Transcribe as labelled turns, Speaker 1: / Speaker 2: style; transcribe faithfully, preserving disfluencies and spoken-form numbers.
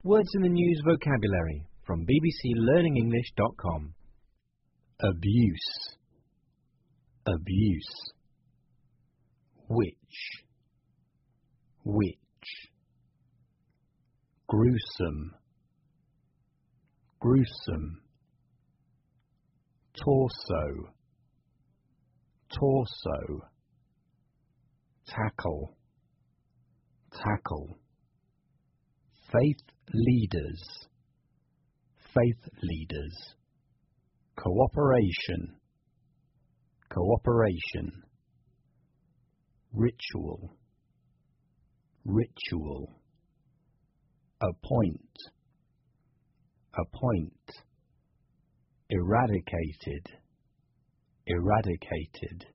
Speaker 1: Words in the News vocabulary from b b c learning english dot com.
Speaker 2: Abuse, abuse. Witch, witch. Gruesome, gruesome. Torso, torso. Tackle, tackle. Faith leaders, faith leaders. Cooperation, cooperation. Ritual, ritual. Appoint, appoint. Eradicated, eradicated.